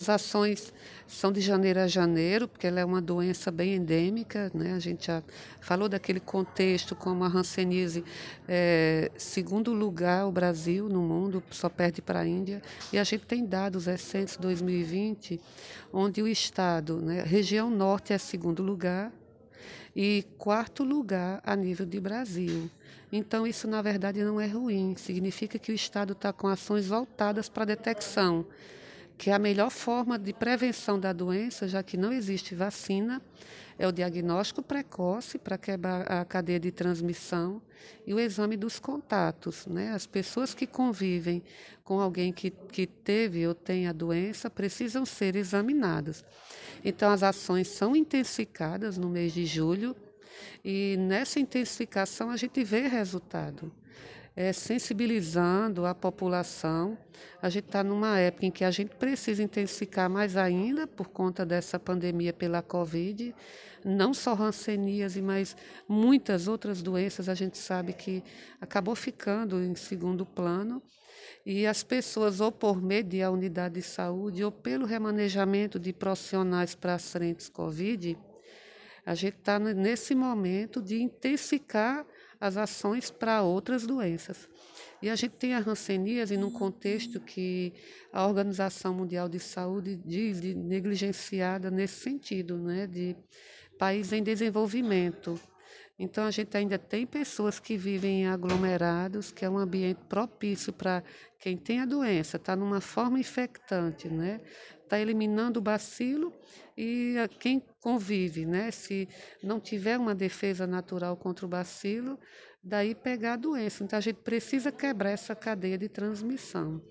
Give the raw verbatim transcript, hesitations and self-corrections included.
As ações são de janeiro a janeiro, porque ela é uma doença bem endêmica, né? A gente já falou daquele contexto como a hanseníase, é, segundo lugar o Brasil no mundo, só perde para a Índia, e a gente tem dados recentes, dois mil e vinte, onde o estado, né, região norte é segundo lugar e quarto lugar a nível de Brasil. Então, isso na verdade não é ruim, significa que o estado está com ações voltadas para a detecção, que é a melhor forma de prevenção da doença, já que não existe vacina, é o diagnóstico precoce para quebrar a cadeia de transmissão e o exame dos contatos, né? As pessoas que convivem com alguém que, que teve ou tem a doença precisam ser examinadas. Então, as ações são intensificadas no mês de julho e nessa intensificação a gente vê resultado, é, sensibilizando a população. A gente está numa época em que a gente precisa intensificar mais ainda por conta dessa pandemia pela Covid, não só hanseníase, mas muitas outras doenças a gente sabe que acabou ficando em segundo plano. E as pessoas, ou por meio de a unidade de saúde, ou pelo remanejamento de profissionais para as frentes Covid, a gente está nesse momento de intensificar as ações para outras doenças. E a gente tem a hanseníase num contexto que a Organização Mundial de Saúde diz de negligenciada nesse sentido, né, de país em desenvolvimento. Então, a gente ainda tem pessoas que vivem em aglomerados, que é um ambiente propício para quem tem a doença, está numa forma infectante, né? Está eliminando o bacilo e a quem convive, né? Se não tiver uma defesa natural contra o bacilo, daí pegar a doença. Então, a gente precisa quebrar essa cadeia de transmissão.